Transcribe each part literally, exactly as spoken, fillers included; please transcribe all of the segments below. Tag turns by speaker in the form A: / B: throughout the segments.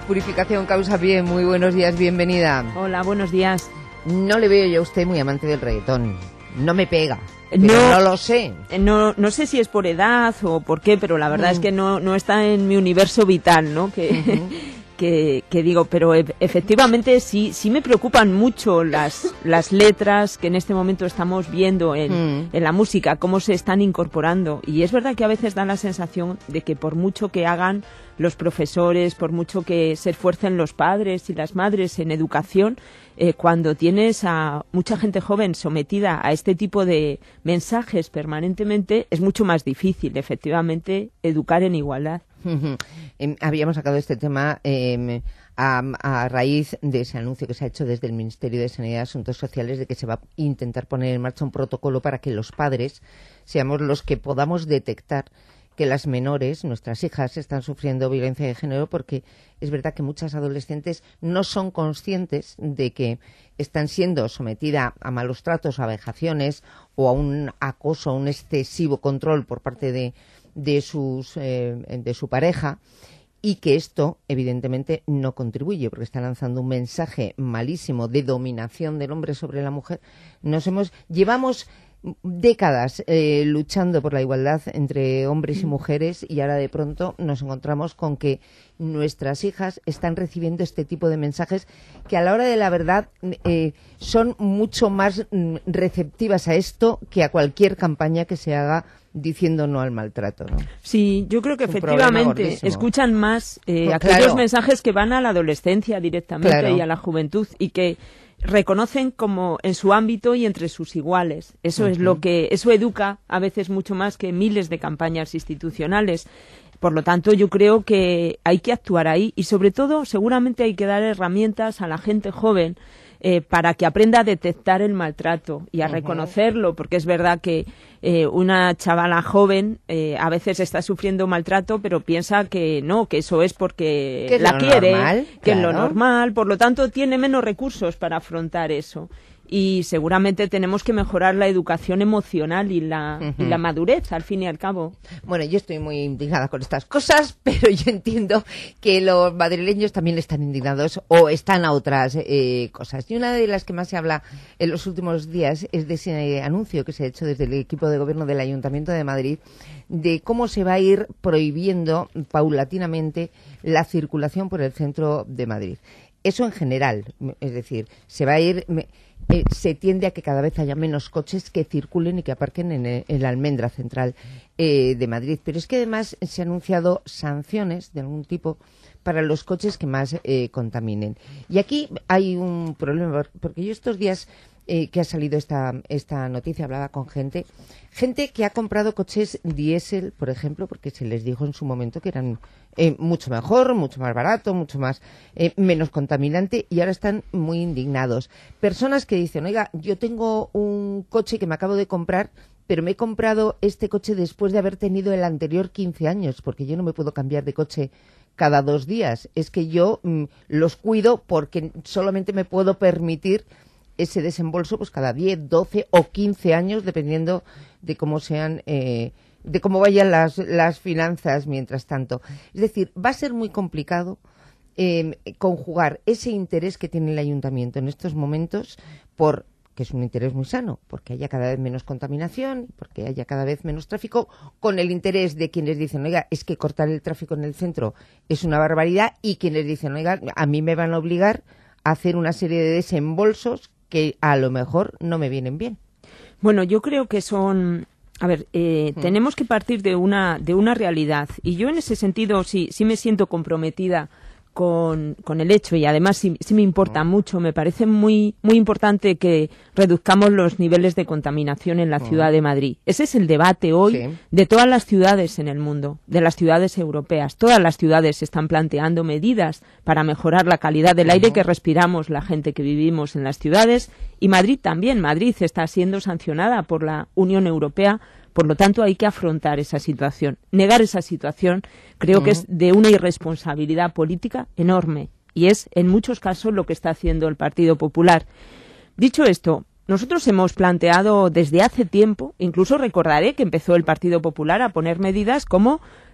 A: Purificación causa bien. Muy buenos días, bienvenida.
B: Hola, buenos días.
A: No le veo yo a usted muy amante del reggaetón. No me pega. Pero
B: no,
A: no lo sé.
B: No, no sé si es por edad o por qué, pero la verdad mm. es que no, no está en mi universo vital, ¿no? Que, uh-huh. que, que digo, pero e- efectivamente sí, sí me preocupan mucho las, las letras que en este momento estamos viendo en, mm. en la música, cómo se están incorporando. Y es verdad que a veces da la sensación de que por mucho que hagan los profesores, por mucho que se esfuercen los padres y las madres en educación, eh, cuando tienes a mucha gente joven sometida a este tipo de mensajes permanentemente, es mucho más difícil, efectivamente, educar en igualdad.
A: Uh-huh. Eh, habíamos sacado este tema eh, a, a raíz de ese anuncio que se ha hecho desde el Ministerio de Sanidad y Asuntos Sociales de que se va a intentar poner en marcha un protocolo para que los padres seamos los que podamos detectar que las menores, nuestras hijas, están sufriendo violencia de género, porque es verdad que muchas adolescentes no son conscientes de que están siendo sometidas a malos tratos, a vejaciones o a un acoso, a un excesivo control por parte de, de, sus, eh, de su pareja, y que esto evidentemente no contribuye porque está lanzando un mensaje malísimo de dominación del hombre sobre la mujer. Nos hemos llevamos décadas eh, luchando por la igualdad entre hombres y mujeres, y ahora de pronto nos encontramos con que nuestras hijas están recibiendo este tipo de mensajes que a la hora de la verdad eh, son mucho más mm, receptivas a esto que a cualquier campaña que se haga diciendo no al maltrato, ¿no?
B: Sí, yo creo que efectivamente escuchan más eh, pues aquellos claro. mensajes que van a la adolescencia directamente claro. y a la juventud, y que reconocen como en su ámbito y entre sus iguales. Eso uh-huh. es lo que, eso educa a veces mucho más que miles de campañas institucionales. Por lo tanto, yo creo que hay que actuar ahí, y sobre todo seguramente hay que dar herramientas a la gente joven eh, para que aprenda a detectar el maltrato y a uh-huh. reconocerlo, porque es verdad que eh, una chavala joven eh, a veces está sufriendo maltrato, pero piensa que no, que eso es porque
A: ¿Que es
B: la quiere,
A: normal?
B: que
A: Claro.
B: es lo normal, por lo tanto tiene menos recursos para afrontar eso. Y seguramente tenemos que mejorar la educación emocional y la, uh-huh. y la madurez, al fin y al cabo.
A: Bueno, yo estoy muy indignada con estas cosas, pero yo entiendo que los madrileños también están indignados o están a otras eh, cosas. Y una de las que más se habla en los últimos días es de ese anuncio que se ha hecho desde el equipo de gobierno del Ayuntamiento de Madrid de cómo se va a ir prohibiendo paulatinamente la circulación por el centro de Madrid. Eso en general, es decir, se va a ir... Eh, se tiende a que cada vez haya menos coches que circulen y que aparquen en, el, en la almendra central eh, de Madrid. Pero es que además se han anunciado sanciones de algún tipo para los coches que más eh, contaminen. Y aquí hay un problema, porque yo estos días eh, que ha salido esta, esta noticia hablaba con gente, gente que ha comprado coches diésel, por ejemplo, porque se les dijo en su momento que eran eh, mucho mejor, mucho más barato, mucho más eh, menos contaminante, y ahora están muy indignados. Personas que dicen, oiga, yo tengo un coche que me acabo de comprar, pero me he comprado este coche después de haber tenido el anterior quince años, porque yo no me puedo cambiar de coche cada dos días. Es que yo mm, los cuido porque solamente me puedo permitir ese desembolso pues cada diez, doce o quince años, dependiendo de cómo sean, eh, de cómo vayan las, las finanzas mientras tanto. Es decir, va a ser muy complicado eh, conjugar ese interés que tiene el ayuntamiento en estos momentos, por que es un interés muy sano, porque haya cada vez menos contaminación, porque haya cada vez menos tráfico, con el interés de quienes dicen, oiga, es que cortar el tráfico en el centro es una barbaridad, y quienes dicen, oiga, a mí me van a obligar a hacer una serie de desembolsos que a lo mejor no me vienen bien.
B: Bueno, yo creo que son... A ver, eh, mm. tenemos que partir de una de una realidad, y yo en ese sentido sí, sí me siento comprometida con, con el hecho, y además sí, sí me importa mucho. Me parece muy muy importante que reduzcamos los niveles de contaminación en la mm. ciudad de Madrid. Ese es el debate hoy sí. de todas las ciudades en el mundo, de las ciudades europeas. Todas las ciudades están planteando medidas para mejorar la calidad del aire uh-huh. que respiramos la gente que vivimos en las ciudades, y Madrid también. Madrid está siendo sancionada por la Unión Europea. Por lo tanto, hay que afrontar esa situación. Negar esa situación creo uh-huh. que es de una irresponsabilidad política enorme, y es en muchos casos lo que está haciendo el Partido Popular. Dicho esto, nosotros hemos planteado desde hace tiempo, incluso recordaré que empezó el Partido Popular a poner medidas como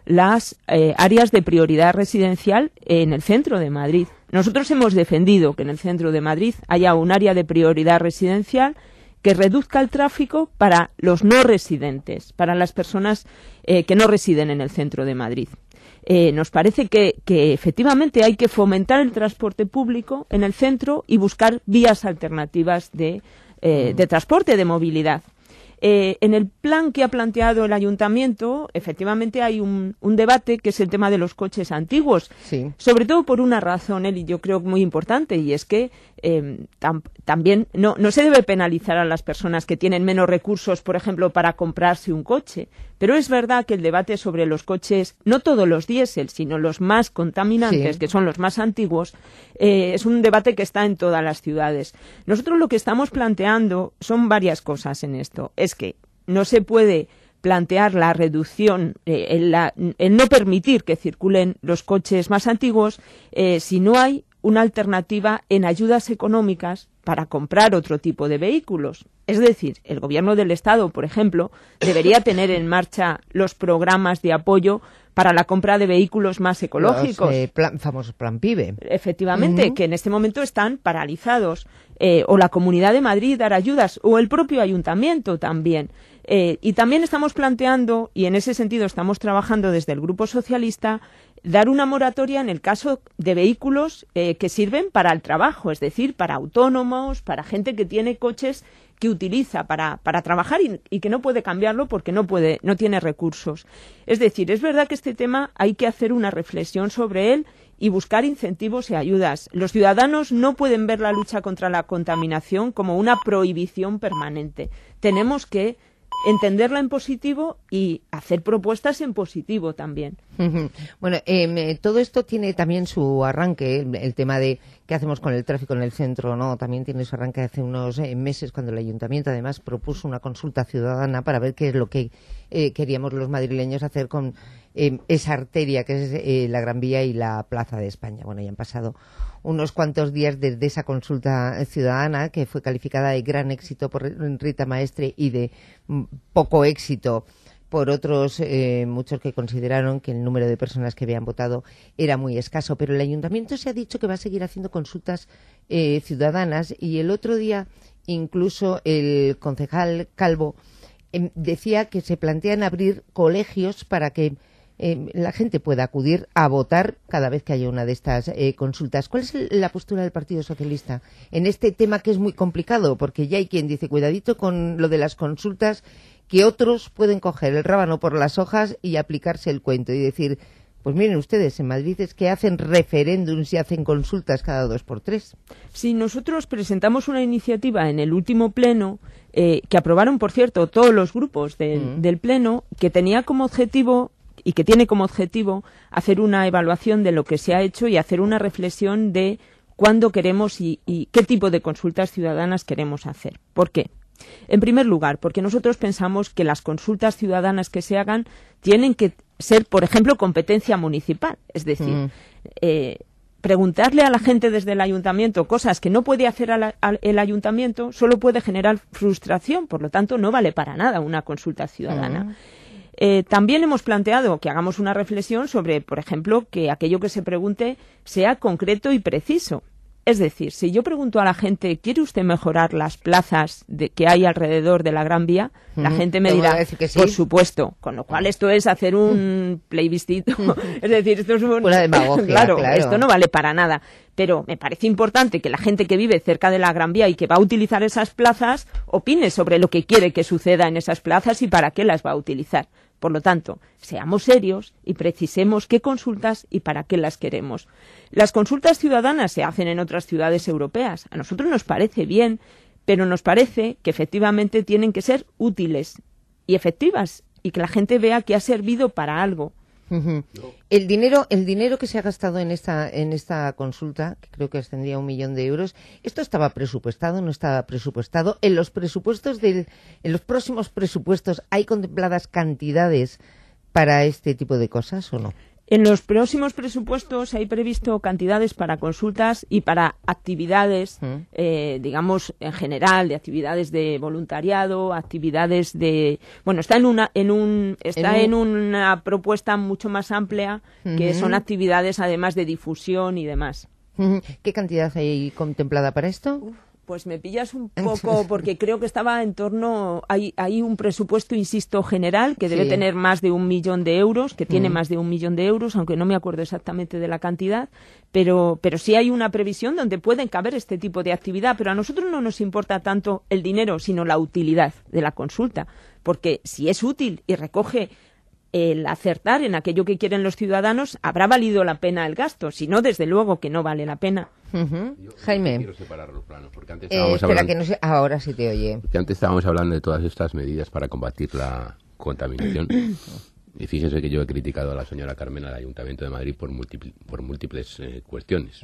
B: las eh, áreas de prioridad residencial en el centro de Madrid. Nosotros hemos defendido que en el centro de Madrid haya un área de prioridad residencial que reduzca el tráfico para los no residentes, para las personas eh, que no residen en el centro de Madrid. Eh, nos parece que, que efectivamente hay que fomentar el transporte público en el centro y buscar vías alternativas de, eh, de transporte, de movilidad. Eh, en el plan que ha planteado el ayuntamiento, efectivamente hay un, un debate que es el tema de los coches antiguos,
A: sí.
B: Sobre todo por una razón, Eli, yo creo muy importante, y es que eh, tam, también no, no se debe penalizar a las personas que tienen menos recursos, por ejemplo, para comprarse un coche. Pero es verdad que el debate sobre los coches, no todos los diésel, sino los más contaminantes, sí. que son los más antiguos, eh, es un debate que está en todas las ciudades. Nosotros lo que estamos planteando son varias cosas en esto. Es que no se puede plantear la reducción, eh, el, la, el no permitir que circulen los coches más antiguos eh, si no hay una alternativa en ayudas económicas para comprar otro tipo de vehículos. Es decir, el Gobierno del Estado, por ejemplo, debería tener en marcha los programas de apoyo para la compra de vehículos más ecológicos.
A: Los eh, plan, famosos Plan PIBE.
B: Efectivamente, uh-huh. que en este momento están paralizados. Eh, o la Comunidad de Madrid dar ayudas, o el propio Ayuntamiento también. Eh, y también estamos planteando, y en ese sentido estamos trabajando desde el Grupo Socialista, dar una moratoria en el caso de vehículos eh, que sirven para el trabajo, es decir, para autónomos, para gente que tiene coches que utiliza para, para trabajar y, y que no puede cambiarlo porque no puede, no tiene recursos. Es decir, es verdad que este tema hay que hacer una reflexión sobre él y buscar incentivos y ayudas. Los ciudadanos no pueden ver la lucha contra la contaminación como una prohibición permanente. Tenemos que entenderla en positivo y hacer propuestas en positivo también.
A: Bueno, eh, todo esto tiene también su arranque, el, el tema de qué hacemos con el tráfico en el centro, ¿no? También tiene su arranque hace unos eh, meses cuando el Ayuntamiento además propuso una consulta ciudadana para ver qué es lo que eh, queríamos los madrileños hacer con eh, esa arteria que es eh, la Gran Vía y la Plaza de España. Bueno, ya han pasado unos cuantos días desde esa consulta ciudadana que fue calificada de gran éxito por Rita Maestre y de mm, poco éxito por otros eh, muchos que consideraron que el número de personas que habían votado era muy escaso. Pero el Ayuntamiento se ha dicho que va a seguir haciendo consultas eh, ciudadanas y el otro día incluso el concejal Calvo eh, decía que se plantean abrir colegios para que eh, la gente pueda acudir a votar cada vez que haya una de estas eh, consultas. ¿Cuál es la postura del Partido Socialista en este tema que es muy complicado? Porque ya hay quien dice, cuidadito con lo de las consultas, que otros pueden coger el rábano por las hojas y aplicarse el cuento y decir, pues miren ustedes, en Madrid es que hacen referéndums y hacen consultas cada dos por tres.
B: Sí, nosotros presentamos una iniciativa en el último pleno, eh, que aprobaron, por cierto, todos los grupos de, mm. del pleno, que tenía como objetivo y que tiene como objetivo hacer una evaluación de lo que se ha hecho y hacer una reflexión de cuándo queremos y, y qué tipo de consultas ciudadanas queremos hacer. ¿Por qué? En primer lugar, porque nosotros pensamos que las consultas ciudadanas que se hagan tienen que ser, por ejemplo, competencia municipal. Es decir, mm. eh, preguntarle a la gente desde el ayuntamiento cosas que no puede hacer la, al, el ayuntamiento solo puede generar frustración. Por lo tanto, no vale para nada una consulta ciudadana. Mm. Eh, también hemos planteado que hagamos una reflexión sobre, por ejemplo, que aquello que se pregunte sea concreto y preciso. Es decir, si yo pregunto a la gente, ¿quiere usted mejorar las plazas de, que hay alrededor de la Gran Vía? Mm, la gente me dirá, que sí. Por supuesto. Con lo cual esto es hacer un plebiscito. Es decir, esto es un...
A: una demagogia,
B: claro,
A: claro,
B: esto no vale para nada. Pero me parece importante que la gente que vive cerca de la Gran Vía y que va a utilizar esas plazas opine sobre lo que quiere que suceda en esas plazas y para qué las va a utilizar. Por lo tanto, seamos serios y precisemos qué consultas y para qué las queremos. Las consultas ciudadanas se hacen en otras ciudades europeas. A nosotros nos parece bien, pero nos parece que efectivamente tienen que ser útiles y efectivas y que la gente vea que ha servido para algo.
A: Uh-huh. El dinero, el dinero que se ha gastado en esta, en esta consulta, que creo que ascendía a un millón de euros, ¿esto estaba presupuestado? ¿No estaba presupuestado? ¿En los presupuestos del, en los próximos presupuestos hay contempladas cantidades para este tipo de cosas o no?
B: En los próximos presupuestos hay previsto cantidades para consultas y para actividades, mm. eh, digamos, en general, de actividades de voluntariado, actividades de... Bueno, está en una en un está en, un... en una propuesta mucho más amplia, uh-huh. que son actividades además de difusión y demás.
A: Uh-huh. ¿Qué cantidad hay contemplada para esto?
B: Uf. Pues me pillas un poco, porque creo que estaba en torno, hay, hay un presupuesto, insisto, general, que debe sí. tener más de un millón de euros, que tiene mm. más de un millón de euros, aunque no me acuerdo exactamente de la cantidad, pero, pero sí hay una previsión donde pueden caber este tipo de actividad, pero a nosotros no nos importa tanto el dinero, sino la utilidad de la consulta, porque si es útil y recoge el acertar en aquello que quieren los ciudadanos, habrá valido la pena el gasto, si no, desde luego que no vale la pena.
A: Uh-huh. Yo, Jaime.
C: Quiero separar los planos, porque antes
A: eh,
C: estábamos
A: espera,
C: hablando...
A: que no sé, ahora sí te oye.
C: Porque antes estábamos hablando de todas estas medidas para combatir la contaminación. Y fíjese que yo he criticado a la señora Carmen al Ayuntamiento de Madrid por, múltipl- por múltiples eh, cuestiones.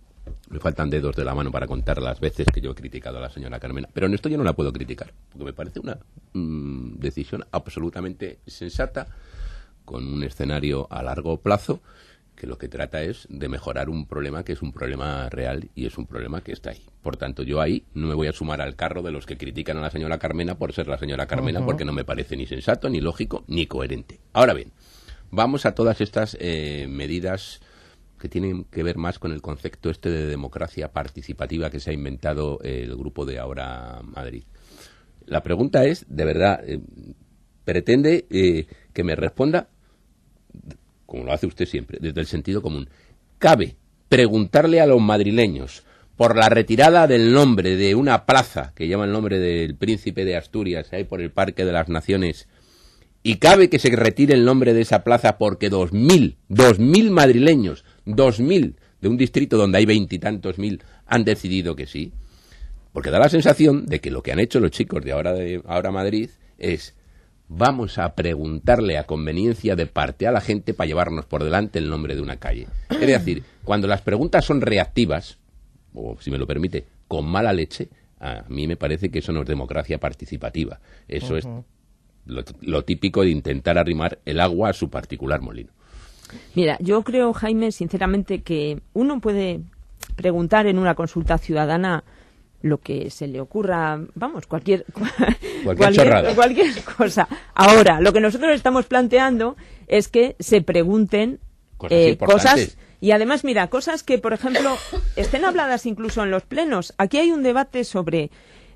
C: Me faltan dedos de la mano para contar las veces que yo he criticado a la señora Carmena. Pero en esto yo no la puedo criticar, porque me parece una mmm, decisión absolutamente sensata, con un escenario a largo plazo, que lo que trata es de mejorar un problema que es un problema real y es un problema que está ahí. Por tanto, yo ahí no me voy a sumar al carro de los que critican a la señora Carmena por ser la señora Carmena, uh-huh. porque no me parece ni sensato, ni lógico, ni coherente. Ahora bien, vamos a todas estas eh, medidas que tienen que ver más con el concepto este de democracia participativa que se ha inventado el grupo de Ahora Madrid. La pregunta es, de verdad, eh, pretende eh, que me responda, como lo hace usted siempre, desde el sentido común. ¿Cabe preguntarle a los madrileños por la retirada del nombre de una plaza que lleva el nombre del Príncipe de Asturias, ahí por el Parque de las Naciones, y cabe que se retire el nombre de esa plaza porque dos mil, dos mil madrileños, dos mil de un distrito donde hay veintitantos mil han decidido que sí? Porque da la sensación de que lo que han hecho los chicos de Ahora, de Ahora Madrid es: vamos a preguntarle a conveniencia de parte a la gente para llevarnos por delante el nombre de una calle. Es decir, cuando las preguntas son reactivas, o si me lo permite, con mala leche, a mí me parece que eso no es democracia participativa. Eso uh-huh. es lo, lo típico de intentar arrimar el agua a su particular molino.
B: Mira, yo creo, Jaime, sinceramente, que uno puede preguntar en una consulta ciudadana lo que se le ocurra, vamos, cualquier
C: cualquier,
B: cualquier, cualquier cosa. Ahora, lo que nosotros estamos planteando es que se pregunten cosas, eh, cosas y además, mira, cosas que, por ejemplo, estén habladas incluso en los plenos. Aquí hay un debate sobre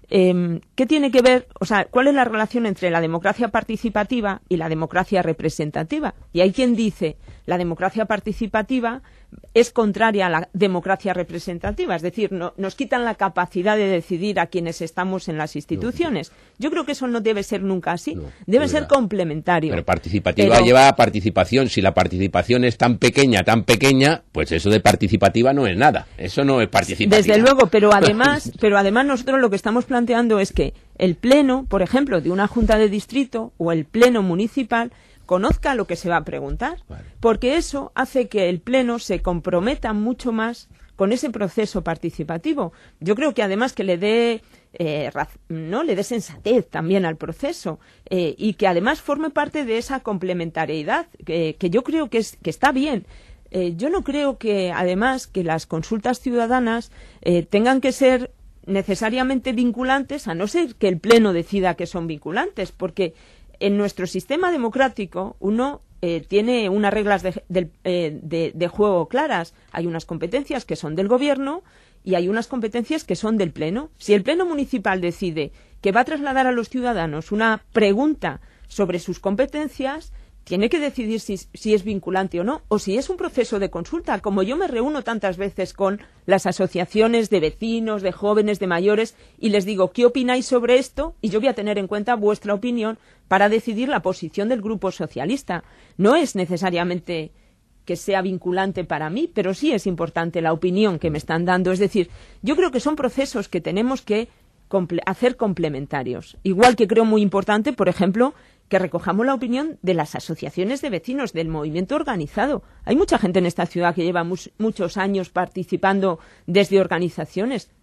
B: eh, qué tiene que ver, o sea, cuál es la relación entre la democracia participativa y la democracia representativa. Y hay quien dice la democracia participativa es contraria a la democracia representativa, es decir, no, nos quitan la capacidad de decidir a quienes estamos en las instituciones. Yo creo que eso no debe ser nunca así, no, debe ser complementario.
C: Pero participativa Pero... lleva a participación. Si la participación es tan pequeña, tan pequeña, pues eso de participativa no es nada. Eso no es participativa.
B: Desde luego, pero además, pero además nosotros lo que estamos planteando es que el pleno, por ejemplo, de una junta de distrito o el pleno municipal conozca lo que se va a preguntar, vale. porque eso hace que el Pleno se comprometa mucho más con ese proceso participativo. Yo creo que además que le dé eh, raz- no le dé sensatez también al proceso eh, y que además forme parte de esa complementariedad que, que yo creo que, es, que está bien. Eh, yo no creo que además que las consultas ciudadanas eh, tengan que ser necesariamente vinculantes, a no ser que el Pleno decida que son vinculantes, porque en nuestro sistema democrático uno eh, tiene unas reglas de, de, eh, de, de juego claras. Hay unas competencias que son del Gobierno y hay unas competencias que son del Pleno. Si el Pleno municipal decide que va a trasladar a los ciudadanos una pregunta sobre sus competencias, tiene que decidir si, si es vinculante o no, o si es un proceso de consulta. Como yo me reúno tantas veces con las asociaciones de vecinos, de jóvenes, de mayores, y les digo, ¿qué opináis sobre esto? Y yo voy a tener en cuenta vuestra opinión para decidir la posición del Grupo Socialista. No es necesariamente que sea vinculante para mí, pero sí es importante la opinión que me están dando. Es decir, yo creo que son procesos que tenemos que comple- hacer complementarios. Igual que creo muy importante, por ejemplo, que recojamos la opinión de las asociaciones de vecinos, del movimiento organizado. Hay mucha gente en esta ciudad que lleva mu- muchos años participando desde organizaciones.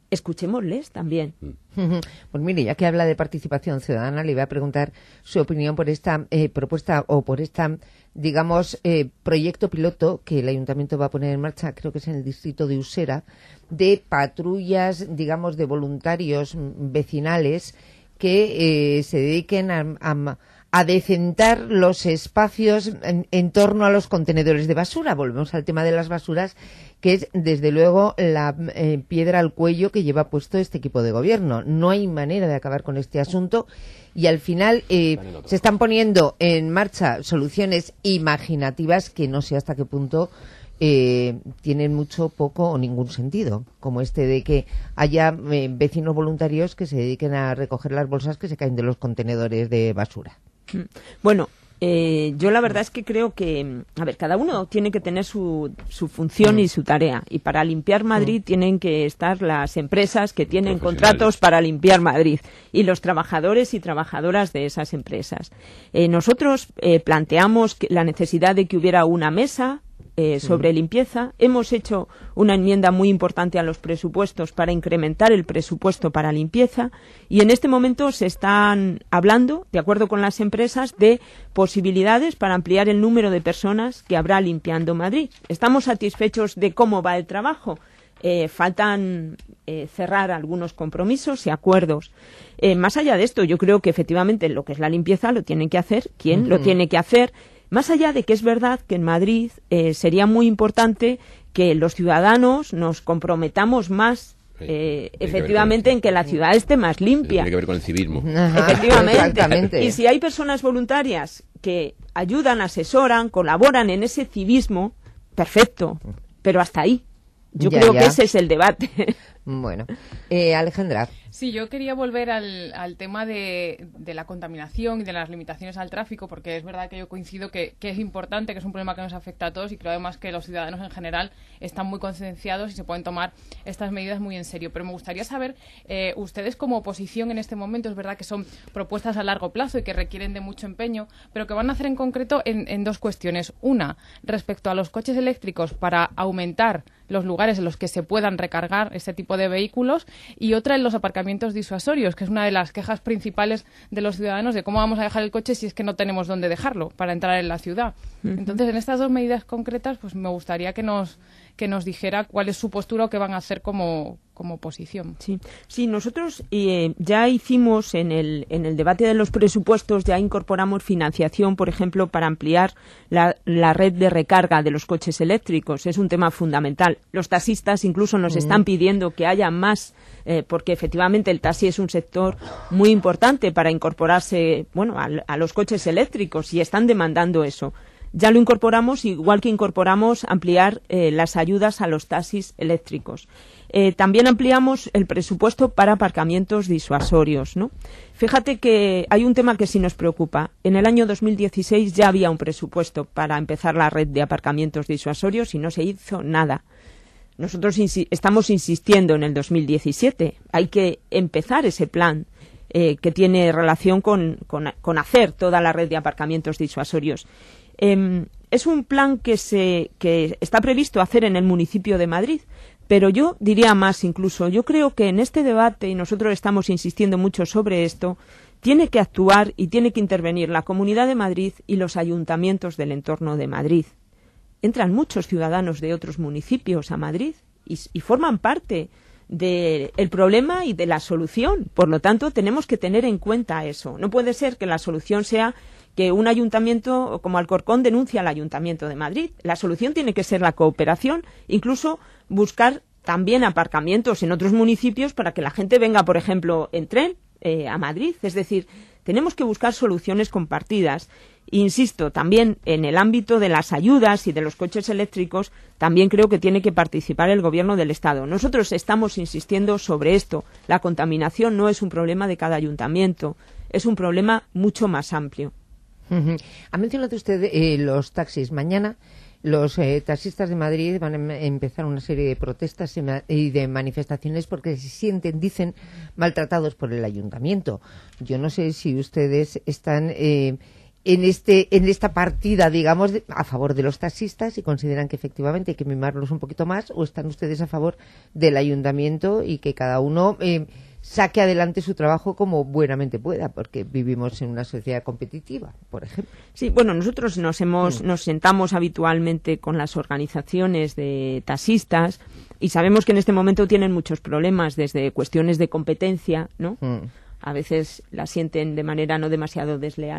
B: escuchémosles también.
A: Pues mire, ya que habla de participación ciudadana, le voy a preguntar su opinión por esta eh, propuesta o por esta, digamos, eh, proyecto piloto que el Ayuntamiento va a poner en marcha, creo que es en el distrito de Usera, de patrullas, digamos, de voluntarios vecinales que eh, se dediquen a, a, a decentar los espacios en, en torno a los contenedores de basura. Volvemos al tema de las basuras, que es, desde luego, la eh, piedra al cuello que lleva puesto este equipo de gobierno. No hay manera de acabar con este asunto y, al final, eh, se están poniendo en marcha soluciones imaginativas que no sé hasta qué punto eh, tienen mucho, poco o ningún sentido, como este de que haya eh, vecinos voluntarios que se dediquen a recoger las bolsas que se caen de los contenedores de basura.
B: Bueno, Eh, yo la verdad es que creo que, a ver, cada uno tiene que tener su, su función y su tarea. Y para limpiar Madrid tienen que estar las empresas que tienen contratos para limpiar Madrid y los trabajadores y trabajadoras de esas empresas. Eh, nosotros eh, planteamos que la necesidad de que hubiera una mesa Eh, sobre sí. limpieza. Hemos hecho una enmienda muy importante a los presupuestos para incrementar el presupuesto para limpieza y en este momento se están hablando, de acuerdo con las empresas, de posibilidades para ampliar el número de personas que habrá limpiando Madrid. ¿Estamos satisfechos de cómo va el trabajo? Eh, faltan eh, cerrar algunos compromisos y acuerdos. Eh, más allá de esto, yo creo que efectivamente lo que es la limpieza lo tienen que hacer. ¿Quién uh-huh. lo tiene que hacer? Más allá de que es verdad que en Madrid eh, sería muy importante que los ciudadanos nos comprometamos más eh, efectivamente en que la ciudad esté más limpia.
C: Tiene que ver con el civismo.
B: Ajá, efectivamente. Y si hay personas voluntarias que ayudan, asesoran, colaboran en ese civismo, perfecto, pero hasta ahí. Yo ya, creo ya. que ese es el debate.
A: Bueno, eh, Alejandra.
D: Sí, yo quería volver al, al tema de, de la contaminación y de las limitaciones al tráfico, porque es verdad que yo coincido que, que es importante, que es un problema que nos afecta a todos y creo además que los ciudadanos en general están muy concienciados y se pueden tomar estas medidas muy en serio. Pero me gustaría saber, eh, ustedes como oposición en este momento, es verdad que son propuestas a largo plazo y que requieren de mucho empeño, pero que van a hacer en concreto en, en dos cuestiones. Una, respecto a los coches eléctricos para aumentar los lugares en los que se puedan recargar este tipo de vehículos y otra en los aparcamientos disuasorios, que es una de las quejas principales de los ciudadanos de cómo vamos a dejar el coche si es que no tenemos dónde dejarlo para entrar en la ciudad. Uh-huh. Entonces, en estas dos medidas concretas, pues me gustaría que nos que nos dijera cuál es su postura o qué van a hacer como, como oposición.
B: Sí, sí, nosotros eh, ya hicimos en el, en el debate de los presupuestos, ya incorporamos financiación, por ejemplo, para ampliar la, la red de recarga de los coches eléctricos. Es un tema fundamental. Los taxistas incluso nos uh-huh. están pidiendo que haya más, eh, porque efectivamente el taxi es un sector muy importante para incorporarse, bueno, a, a los coches eléctricos y están demandando eso. Ya lo incorporamos, igual que incorporamos ampliar eh, las ayudas a los taxis eléctricos. Eh, también ampliamos el presupuesto para aparcamientos disuasorios, ¿no? Fíjate que hay un tema que sí nos preocupa. En el año dos mil dieciséis ya había un presupuesto para empezar la red de aparcamientos disuasorios y no se hizo nada. Nosotros insi- estamos insistiendo en el dos mil diecisiete. Hay que empezar ese plan eh, que tiene relación con, con, con hacer toda la red de aparcamientos disuasorios. Eh, es un plan que se que está previsto hacer en el municipio de Madrid, pero yo diría más incluso. Yo creo que en este debate, y nosotros estamos insistiendo mucho sobre esto, tiene que actuar y tiene que intervenir la Comunidad de Madrid y los ayuntamientos del entorno de Madrid. Entran muchos ciudadanos de otros municipios a Madrid y, y forman parte del problema y de la solución. Por lo tanto, tenemos que tener en cuenta eso. No puede ser que la solución sea que un ayuntamiento como Alcorcón denuncie al Ayuntamiento de Madrid. La solución tiene que ser la cooperación, incluso buscar también aparcamientos en otros municipios para que la gente venga, por ejemplo, en tren eh, a Madrid. Es decir, tenemos que buscar soluciones compartidas. Insisto, también en el ámbito de las ayudas y de los coches eléctricos, también creo que tiene que participar el Gobierno del Estado. Nosotros estamos insistiendo sobre esto. La contaminación no es un problema de cada ayuntamiento, es un problema mucho más amplio.
A: Uh-huh. Ha mencionado usted eh, los taxis. Mañana los eh, taxistas de Madrid van a empezar una serie de protestas y de manifestaciones porque se sienten, dicen, maltratados por el ayuntamiento. Yo no sé si ustedes están eh, en este en esta partida, digamos, de, a favor de los taxistas y consideran que efectivamente hay que mimarlos un poquito más, o están ustedes a favor del ayuntamiento y que cada uno eh, saque adelante su trabajo como buenamente pueda, porque vivimos en una sociedad competitiva, por ejemplo.
B: Sí, bueno, nosotros nos hemos
A: Mm.
B: nos sentamos habitualmente con las organizaciones de taxistas y sabemos que en este momento tienen muchos problemas, desde cuestiones de competencia, ¿no?
A: Mm.
B: A veces la sienten de manera no demasiado desleal,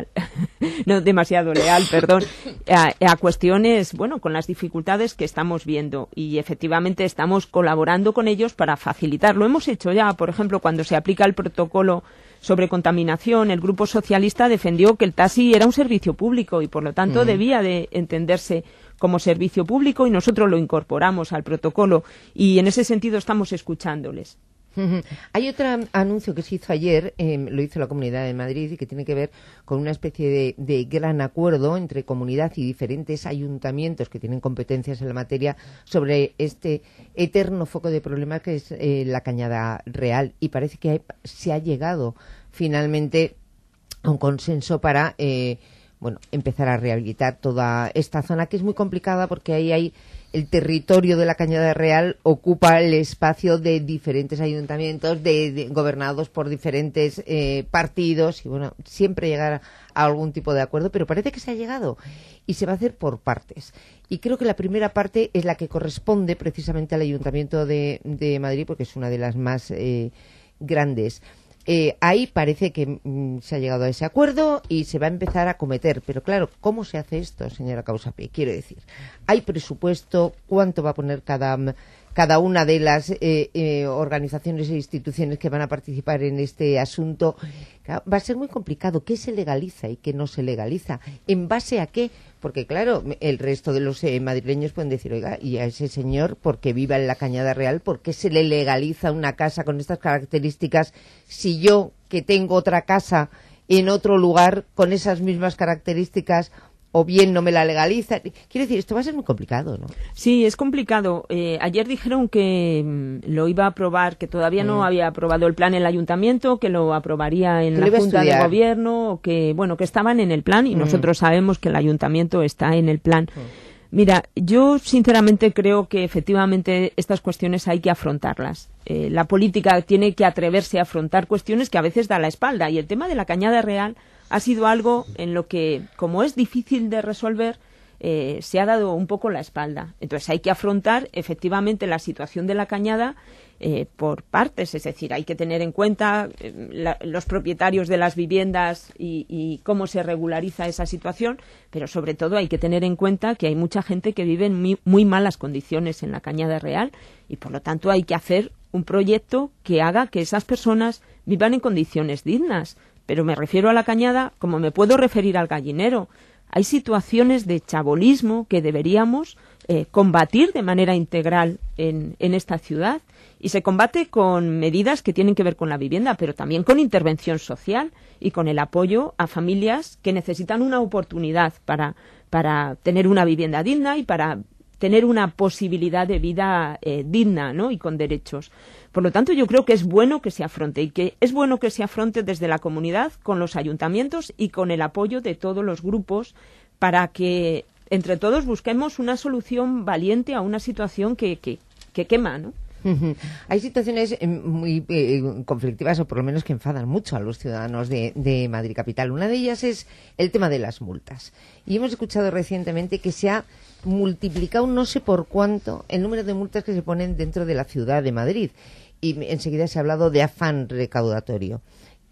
B: no demasiado leal, perdón, a, a cuestiones, bueno, con las dificultades que estamos viendo, y efectivamente estamos colaborando con ellos para facilitarlo. Hemos hecho ya, por ejemplo, cuando se aplica el protocolo sobre contaminación, el Grupo Socialista defendió que el taxi era un servicio público y por lo tanto
A: Mm.
B: debía de entenderse como servicio público, y nosotros lo incorporamos al protocolo y en ese sentido estamos escuchándoles.
A: Ujú. Hay otro anuncio que se hizo ayer, eh, lo hizo la Comunidad de Madrid, y que tiene que ver con una especie de, de gran acuerdo entre comunidad y diferentes ayuntamientos que tienen competencias en la materia sobre este eterno foco de problemas que es eh, la Cañada Real. Y parece que hay- se ha llegado finalmente a un consenso para eh, bueno, empezar a rehabilitar toda esta zona, que es muy complicada porque ahí hay el territorio de la Cañada Real, ocupa el espacio de diferentes ayuntamientos de, de- gobernados por diferentes eh, partidos, y bueno, siempre llegar a, a algún tipo de acuerdo, pero parece que se ha llegado y se va a hacer por partes. Y creo que la primera parte es la que corresponde precisamente al Ayuntamiento de, de Madrid, porque es una de las más eh, grandes. Eh, ahí parece que mm, se ha llegado a ese acuerdo y se va a empezar a acometer. Pero claro, ¿cómo se hace esto, señora Causapé? Quiero decir, ¿hay presupuesto? ¿Cuánto va a poner cada, mm, cada una de las eh, eh, organizaciones e instituciones que van a participar en este asunto? Claro, va a ser muy complicado. ¿Qué se legaliza y qué no se legaliza? ¿En base a qué? Porque claro, el resto de los eh, madrileños pueden decir, oiga, y a ese señor, porque viva en la Cañada Real, ¿por qué se le legaliza una casa con estas características si yo, que tengo otra casa en otro lugar con esas mismas características, o bien no me la legaliza? Quiero decir, esto va a ser muy complicado, ¿no?
B: Sí, es complicado. Eh, ayer dijeron que mm, lo iba a aprobar, que todavía no
A: Mm.
B: había aprobado el plan el ayuntamiento, que lo aprobaría en
A: Que lo
B: la
A: iba a
B: Junta de
A: estudiar.
B: Gobierno, o que, bueno, que estaban en el plan, y
A: Mm.
B: nosotros sabemos que el ayuntamiento está en el plan. Mira, yo sinceramente creo que efectivamente estas cuestiones hay que afrontarlas. Eh, la política tiene que atreverse a afrontar cuestiones que a veces da la espalda, y el tema de la Cañada Real ha sido algo en lo que, como es difícil de resolver, eh, se ha dado un poco la espalda. Entonces hay que afrontar efectivamente la situación de la Cañada eh, por partes, es decir, hay que tener en cuenta eh, la- los propietarios de las viviendas y, y cómo se regulariza esa situación, pero sobre todo hay que tener en cuenta que hay mucha gente que vive en muy, muy malas condiciones en la Cañada Real, y por lo tanto hay que hacer un proyecto que haga que esas personas vivan en condiciones dignas. Pero me refiero a la Cañada como me puedo referir al Gallinero. Hay situaciones de chabolismo que deberíamos eh, combatir de manera integral en, en esta ciudad, y se combate con medidas que tienen que ver con la vivienda, pero también con intervención social y con el apoyo a familias que necesitan una oportunidad para, para tener una vivienda digna y para tener una posibilidad de vida eh, digna, ¿no? Y con derechos. Por lo tanto, yo creo que es bueno que se afronte, y que es bueno que se afronte desde la comunidad, con los ayuntamientos y con el apoyo de todos los grupos, para que entre todos busquemos una solución valiente a una situación que, que, que quema, ¿no?
A: Ujú. Hay situaciones eh, muy eh, conflictivas, o por lo menos que enfadan mucho a los ciudadanos de, de Madrid Capital. Una de ellas es el tema de las multas. Y hemos escuchado recientemente que se ha multiplicado no sé por cuánto el número de multas que se ponen dentro de la ciudad de Madrid. Y enseguida se ha hablado de afán recaudatorio.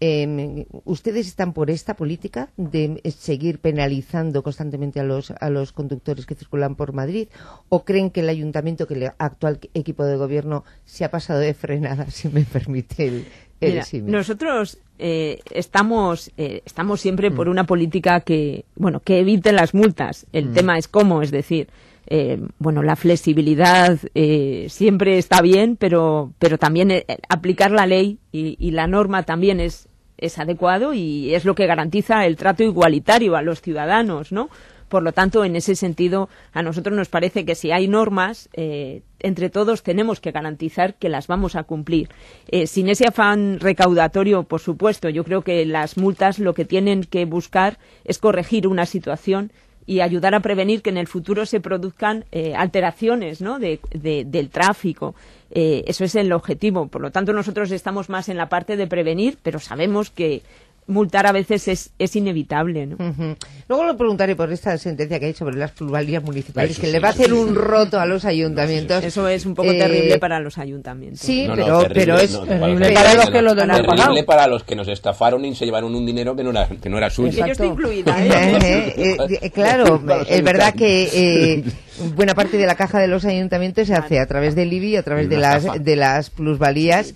A: Eh, ¿Ustedes están por esta política de seguir penalizando constantemente a los, a los conductores que circulan por Madrid? ¿O creen que el ayuntamiento, que el actual equipo de gobierno, se ha pasado de frenada, si me permite el, el
B: Mira,
A: símil?
B: nosotros eh, estamos eh, estamos siempre mm. por una política que, bueno, que evite las multas. El mm. tema es cómo, es decir, Eh, bueno, la flexibilidad eh, siempre está bien, pero pero también eh, aplicar la ley y, y la norma también es, es adecuado, y es lo que garantiza el trato igualitario a los ciudadanos, ¿no? Por lo tanto, en ese sentido, a nosotros nos parece que si hay normas, eh, entre todos tenemos que garantizar que las vamos a cumplir. Eh, sin ese afán recaudatorio, por supuesto, yo creo que las multas lo que tienen que buscar es corregir una situación y ayudar a prevenir que en el futuro se produzcan eh, alteraciones, ¿no?, de, de, del tráfico. Eh, eso es el objetivo. Por lo tanto, nosotros estamos más en la parte de prevenir, pero sabemos que multar a veces es, es inevitable, ¿no?
A: Uh-huh. Luego lo preguntaré por esta sentencia que hay sobre las plusvalías municipales,
C: Eso
A: que
C: sí,
A: le va a hacer
C: sí,
A: un
C: sí.
A: roto a los ayuntamientos.
B: Eso es un poco
A: Eh,
B: terrible para los ayuntamientos.
A: Sí,
C: No, no,
A: pero,
C: terrible,
A: pero es
C: no, no,
E: terrible
C: no,
E: para
C: no,
E: los
C: no,
E: que lo
C: no,
E: han
C: terrible
E: pagado.
C: para los que nos estafaron y se llevaron un dinero que no era, que no era suyo.
B: Que yo estoy
E: Exacto.
B: incluida, ¿eh?
A: Eh, eh, eh, claro,
C: Para los
A: es verdad
C: ayuntamientos.
A: que eh, buena parte de la caja de los ayuntamientos se hace a través del I B I, a través
C: Es
A: de
C: una
A: las,
C: estafa.
A: de las plusvalías.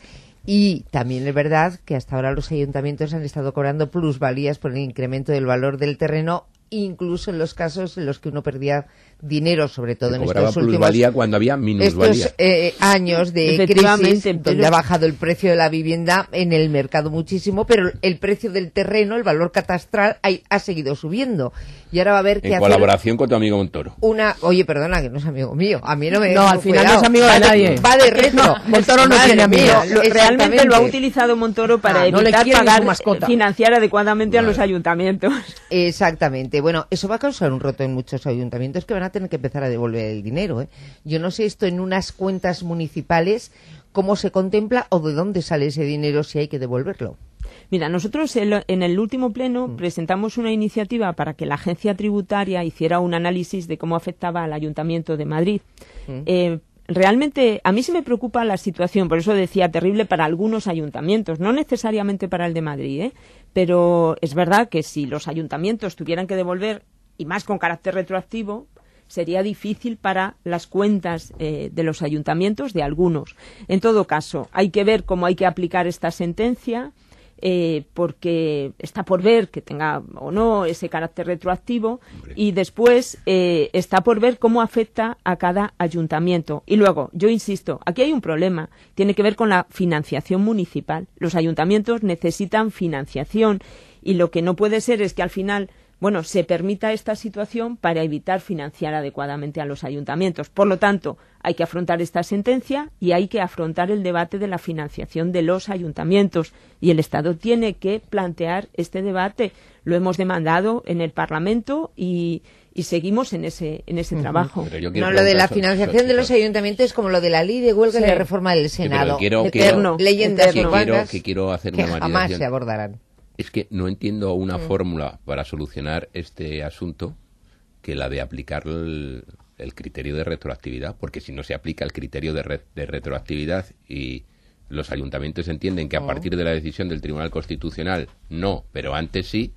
A: Y también es verdad que hasta ahora los ayuntamientos han estado cobrando plusvalías por el incremento del valor del terreno, incluso en los casos en los que uno perdía dinero, sobre todo
C: Se
A: en
C: cobraba
A: estos últimos
C: plusvalía cuando había minusvalía.
A: estos eh, años de
B: Efectivamente,
A: crisis,
B: pero-
A: donde ha bajado el precio de la vivienda en el mercado muchísimo, pero el precio del terreno, el valor catastral, ha, ha seguido subiendo. Y ahora va a haber que
C: En
A: hacer
C: colaboración con tu amigo Montoro.
A: una... Oye, perdona, que no es amigo mío. A mí no me...
E: No, al final
A: cuidado,
E: no es amigo de
A: va
E: nadie.
A: Va de retro.
E: No, Montoro no
A: Madre
E: tiene
A: mía,
E: amigos.
B: Lo- realmente lo ha
A: exactamente.
B: utilizado Montoro para
E: Ah, no le
B: evitar
E: quiere ni
B: pagar,
E: su mascota.
B: financiar adecuadamente a
C: Vale.
B: los ayuntamientos.
A: Exactamente. Bueno, eso va a causar un roto en muchos ayuntamientos que van a tener que empezar a devolver el dinero, ¿eh? Yo no sé esto en unas cuentas municipales cómo se contempla o de dónde sale ese dinero si hay que devolverlo.
B: Mira, nosotros el- en el último pleno presentamos una iniciativa para que la agencia tributaria hiciera un análisis de cómo afectaba al Ayuntamiento de Madrid. Eh, realmente, a mí se me preocupa la situación, por eso decía terrible para algunos ayuntamientos, no necesariamente para el de Madrid, ¿eh? Pero es verdad que si los ayuntamientos tuvieran que devolver, y más con carácter retroactivo, sería difícil para las cuentas eh, de los ayuntamientos, de algunos. En todo caso, hay que ver cómo hay que aplicar esta sentencia, eh, porque está por ver que tenga o no ese carácter retroactivo,
C: Hombre.
B: y después eh, está por ver cómo afecta a cada ayuntamiento. Y luego, yo insisto, aquí hay un problema, tiene que ver con la financiación municipal. Los ayuntamientos necesitan financiación y lo que no puede ser es que al final, bueno, se permita esta situación para evitar financiar adecuadamente a los ayuntamientos. Por lo tanto, hay que afrontar esta sentencia y hay que afrontar el debate de la financiación de los ayuntamientos. Y el Estado tiene que plantear este debate. Lo hemos demandado en el Parlamento y, y seguimos en ese, en ese trabajo.
C: Pero yo quiero
A: No, lo de la
C: preguntar so-
A: financiación
C: so-
A: de los ayuntamientos es como lo de la ley de huelga y
B: Sí.
A: la reforma del
C: Sí, pero
A: Senado.
C: quiero-
B: Eterno.
C: quiero-
A: Leyendas
B: eterno.
C: que quiero,
A: urbanas
C: que quiero hacer
A: que
C: una
A: jamás
C: validación.
A: se abordarán.
C: Es que no entiendo una fórmula para solucionar este asunto que la de aplicar el, el criterio de retroactividad, porque si no se aplica el criterio de, re- de retroactividad y los ayuntamientos entienden que a partir de la decisión del Tribunal Constitucional no, pero antes sí,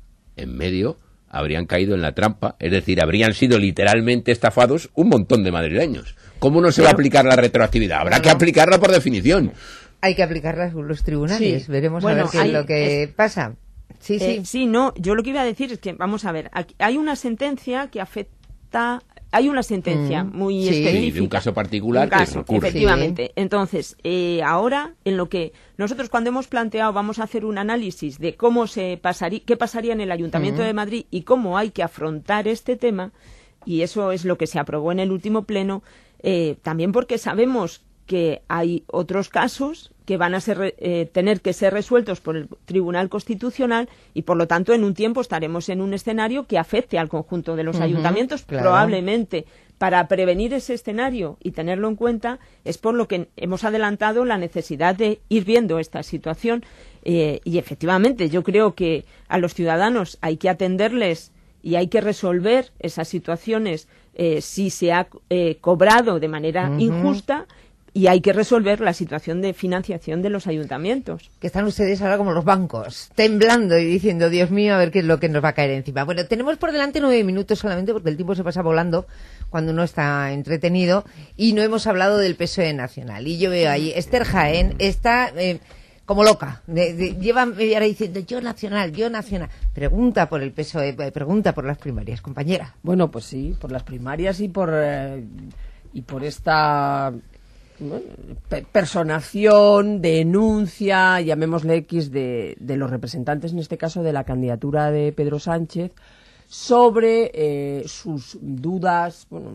C: en medio habrían caído en la trampa, es decir, habrían sido literalmente estafados un montón de madrileños. ¿Cómo no se va a aplicar la retroactividad? Habrá
A: No,
C: que
A: no.
C: aplicarla por definición.
A: Hay que aplicarlas en los tribunales.
B: Sí.
A: Veremos
B: Bueno,
A: a ver qué
B: hay-
A: es lo que
B: es-
A: pasa. Sí,
B: Eh,
A: sí.
B: sí, no, yo lo que iba a decir es que, vamos a ver, aquí hay una sentencia que afecta, hay una sentencia
A: Mm,
B: muy
A: sí.
B: específica.
C: Sí, de un caso particular
B: Un
C: que
B: caso,
C: recurre.
B: efectivamente. Entonces, eh, ahora, en lo que nosotros cuando hemos planteado, vamos a hacer un análisis de cómo se pasaría, qué pasaría en el Ayuntamiento de Madrid y cómo hay que afrontar este tema, y eso es lo que se aprobó en el último pleno, eh, también porque sabemos que hay otros casos que van a ser, eh, tener que ser resueltos por el Tribunal Constitucional y, por lo tanto, en un tiempo estaremos en un escenario que afecte al conjunto de los
A: Ujú,
B: ayuntamientos,
A: claro.
B: probablemente. Para prevenir ese escenario y tenerlo en cuenta es por lo que hemos adelantado la necesidad de ir viendo esta situación eh, y, efectivamente, yo creo que a los ciudadanos hay que atenderles y hay que resolver esas situaciones eh, si se ha eh, cobrado de manera
A: Ujú.
B: injusta, y hay que resolver la situación de financiación de los ayuntamientos.
A: Que están ustedes ahora como los bancos, temblando y diciendo, Dios mío, a ver qué es lo que nos va a caer encima. Bueno, tenemos por delante nueve minutos solamente porque el tiempo se pasa volando cuando uno está entretenido y no hemos hablado del P S O E nacional. Y yo veo ahí, Esther Jaén está eh, como loca, de, de, lleva media hora diciendo yo nacional, yo nacional. Pregunta por el P S O E, eh, pregunta por las primarias, compañera.
E: Bueno, pues sí, por las primarias y por eh, y por esta bueno, pe- personación, denuncia, llamémosle X, de, de los representantes, en este caso de la candidatura de Pedro Sánchez, sobre eh, sus dudas, bueno,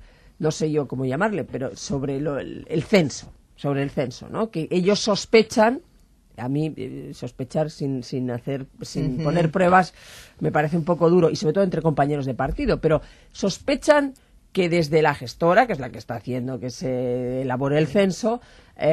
E: no sé yo cómo llamarle, pero sobre lo, el, el censo, sobre el censo, ¿no? Que ellos sospechan, a mí eh, sospechar sin, sin hacer, sin uh-huh. poner pruebas me parece un poco duro, y sobre todo entre compañeros de partido, pero sospechan que desde la gestora, que es la que está haciendo que se elabore el censo,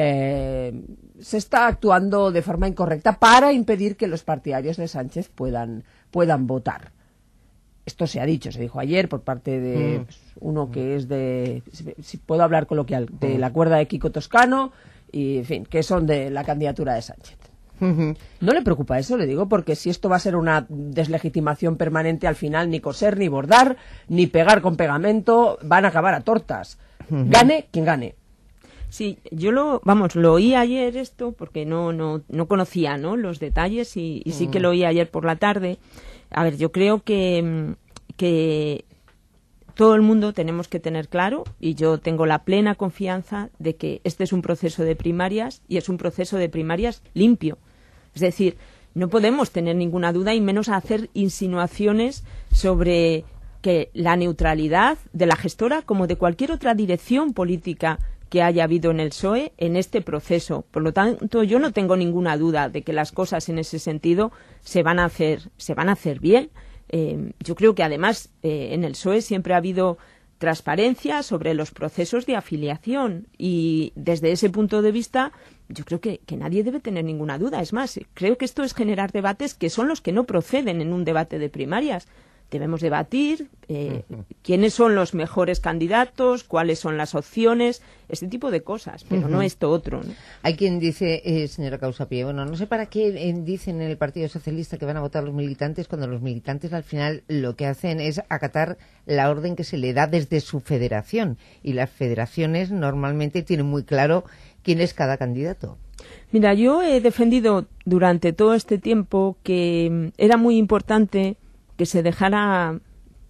E: eh, se está actuando de forma incorrecta para impedir que los partidarios de Sánchez puedan, puedan votar. Esto se ha dicho, se dijo ayer por parte de mm. pues, uno que es de, si, si puedo hablar coloquial, de la cuerda de Kiko Toscano, y en fin, que son de la candidatura de Sánchez. Uh-huh. No le preocupa eso, le digo, porque si esto va a ser una deslegitimación permanente, al final ni coser, ni bordar, ni pegar con pegamento, van a acabar a tortas. Uh-huh. Gane quien gane.
B: Sí, yo lo, vamos, lo oí ayer esto, porque no, no, no conocía, ¿no?, los detalles, y, y sí que lo oí ayer por la tarde. A ver, yo creo que, que todo el mundo tenemos que tener claro, y yo tengo la plena confianza de que este es un proceso de primarias, y es un proceso de primarias limpio. Es decir, no podemos tener ninguna duda, y menos hacer insinuaciones sobre que la neutralidad de la gestora, como de cualquier otra dirección política que haya habido en el P S O E en este proceso. Por lo tanto, yo no tengo ninguna duda de que las cosas en ese sentido se van a hacer, se van a hacer bien. Eh, yo creo que además eh, en el P S O E siempre ha habido transparencia sobre los procesos de afiliación, y desde ese punto de vista yo creo que, que nadie debe tener ninguna duda. Es más, creo que esto es generar debates que son los que no proceden en un debate de primarias. Debemos debatir eh, uh-huh. quiénes son los mejores candidatos, cuáles son las opciones, este tipo de cosas, pero uh-huh. no esto otro, ¿no?
A: Hay quien dice, eh, señora Causapie, bueno, no sé para qué eh, dicen en el Partido Socialista que van a votar los militantes, cuando los militantes al final lo que hacen es acatar la orden que se le da desde su federación, y las federaciones normalmente tienen muy claro quién es cada candidato.
B: Mira, yo he defendido durante todo este tiempo que era muy importante que se dejara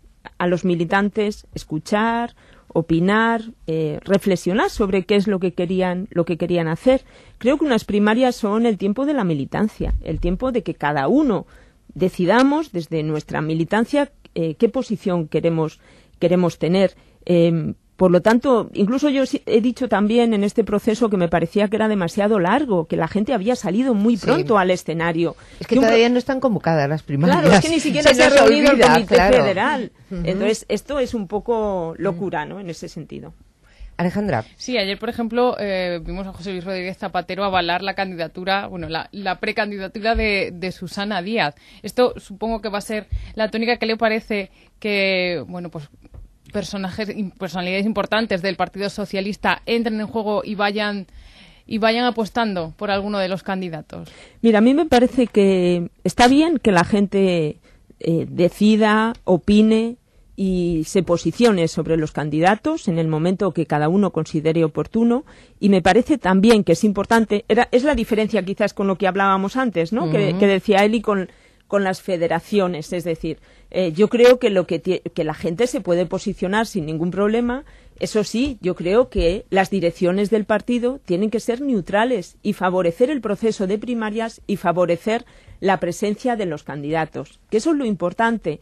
B: a los militantes escuchar, opinar, eh, reflexionar sobre qué es lo que querían, lo que querían hacer. Creo que unas primarias son el tiempo de la militancia, el tiempo de que cada uno decidamos desde nuestra militancia eh, qué posición queremos, queremos tener. Eh, Por lo tanto, incluso yo he dicho también en este proceso que me parecía que era demasiado largo, que la gente había salido muy pronto sí. al escenario.
A: Es que, que todavía un... no están convocadas las primarias.
B: Claro, es que ni siquiera se, se ha reunido olvida, el Comité claro. Federal. Uh-huh. Entonces, esto es un poco locura, ¿no?, en ese sentido.
A: Alejandra.
D: Sí, ayer, por ejemplo, eh, vimos a José Luis Rodríguez Zapatero avalar la candidatura, bueno, la, la precandidatura de, de Susana Díaz. Esto supongo que va a ser la tónica. que le parece que, bueno, pues personajes, personalidades importantes del Partido Socialista entren en juego y vayan y vayan apostando por alguno de los candidatos?
B: Mira, a mí me parece que está bien que la gente eh, decida, opine y se posicione sobre los candidatos en el momento que cada uno considere oportuno, y me parece también que es importante, era, es la diferencia quizás con lo que hablábamos antes, ¿no? Uh-huh. que, que decía Eli con con las federaciones, es decir, eh, yo creo que lo que, t- que la gente se puede posicionar sin ningún problema. Eso sí, yo creo que las direcciones del partido tienen que ser neutrales y favorecer el proceso de primarias y favorecer la presencia de los candidatos, que eso es lo importante.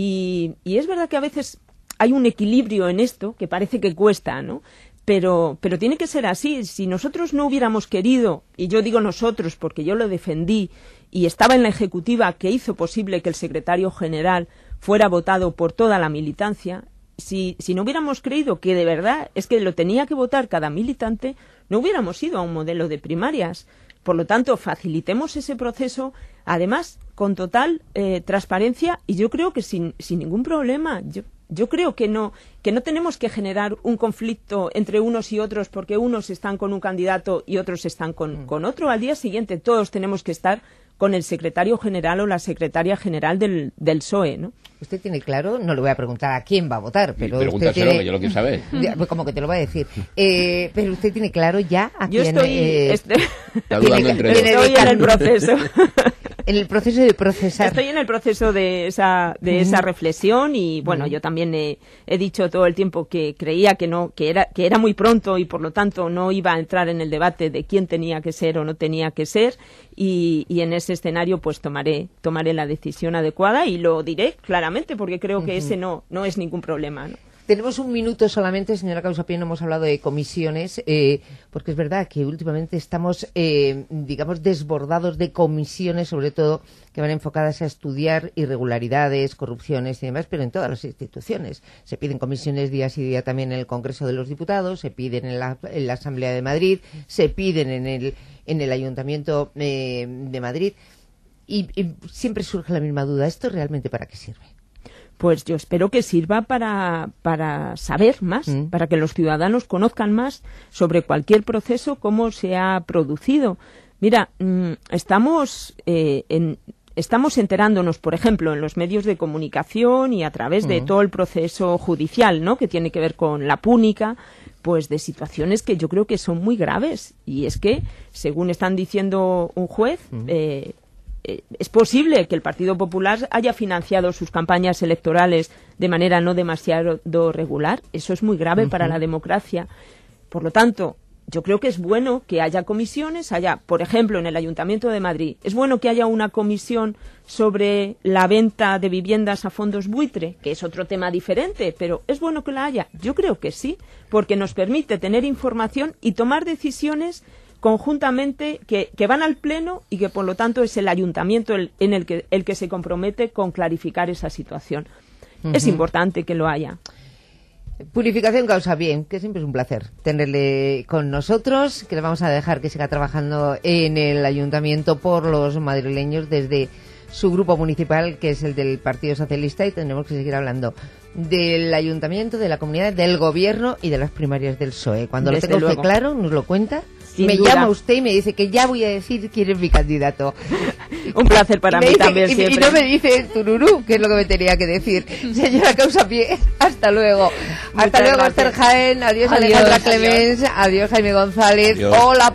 B: Y, y es verdad que a veces hay un equilibrio en esto que parece que cuesta, ¿no? Pero, pero tiene que ser así. Si nosotros no hubiéramos querido, y yo digo nosotros porque yo lo defendí y estaba en la ejecutiva que hizo posible que el secretario general fuera votado por toda la militancia, si, si no hubiéramos creído que de verdad es que lo tenía que votar cada militante, no hubiéramos ido a un modelo de primarias. Por lo tanto, facilitemos ese proceso, además, con total eh, transparencia, y yo creo que sin, sin ningún problema. Yo, Yo creo que no, que no tenemos que generar un conflicto entre unos y otros porque unos están con un candidato y otros están con, con otro. Al día siguiente todos tenemos que estar con el secretario general o la secretaria general del, del P S O E, ¿no?
A: Usted tiene claro, no le voy a preguntar a quién va a votar, pero
C: usted
A: tiene...
C: que yo lo quiero saber.
A: Pues como que te lo voy a decir. Eh, pero usted tiene claro ya a
B: yo
A: quién...
B: Estoy,
A: eh,
B: estoy,
C: está dudando entre
B: estoy en el proceso.
A: en el proceso de procesar.
B: Estoy en el proceso de esa, de esa reflexión y bueno, yo también he, he dicho todo el tiempo que creía que no, que era, que era muy pronto y por lo tanto no iba a entrar en el debate de quién tenía que ser o no tenía que ser y, y en ese escenario pues tomaré, tomaré la decisión adecuada y lo diré claramente porque creo que uh-huh. ese no, no es ningún problema, ¿no?
A: Tenemos un minuto solamente, señora Causapien, no hemos hablado de comisiones, eh, porque es verdad que últimamente estamos, eh, digamos, desbordados de comisiones, sobre todo, que van enfocadas a estudiar irregularidades, corrupciones y demás, pero en todas las instituciones. Se piden comisiones día sí día también en el Congreso de los Diputados, se piden en la, en la Asamblea de Madrid, se piden en el, en el Ayuntamiento eh, de Madrid, y, y siempre surge la misma duda, ¿esto realmente para qué sirve?
B: Pues yo espero que sirva para, para saber más, mm. para que los ciudadanos conozcan más sobre cualquier proceso, cómo se ha producido. Mira, mmm, estamos, eh, en, estamos enterándonos, por ejemplo, en los medios de comunicación y a través mm. de todo el proceso judicial, ¿no?, que tiene que ver con la púnica, pues de situaciones que yo creo que son muy graves. Y es que, según están diciendo un juez, mm. eh, es posible que el Partido Popular haya financiado sus campañas electorales de manera no demasiado regular. Eso es muy grave uh-huh. para la democracia. Por lo tanto, yo creo que es bueno que haya comisiones, haya, por ejemplo, en el Ayuntamiento de Madrid, es bueno que haya una comisión sobre la venta de viviendas a fondos buitre, que es otro tema diferente, pero es bueno que la haya. Yo creo que sí, porque nos permite tener información y tomar decisiones conjuntamente que, que van al Pleno y que por lo tanto es el Ayuntamiento el, en el que, el que se compromete con clarificar esa situación. Uh-huh. Es importante que lo haya.
A: Purificación Causapien, que siempre es un placer tenerle con nosotros, que le vamos a dejar que siga trabajando en el Ayuntamiento por los madrileños desde su grupo municipal, que es el del Partido Socialista, y tendremos que seguir hablando del Ayuntamiento, de la comunidad, del Gobierno y de las primarias del P S O E. Cuando Desde lo tenga usted claro, nos lo cuenta. Sin me duda. Llama usted y me dice que ya voy a decir quién es mi candidato.
B: Un placer para mí
A: dice,
B: también
A: y,
B: siempre.
A: Y no me dice tururú, que es lo que me tenía que decir. Señora Causapien, hasta luego. Muchas hasta luego, Esther Jaén. Adiós, adiós Alejandra Clemens. Adiós, Jaime González. Adiós. Hola.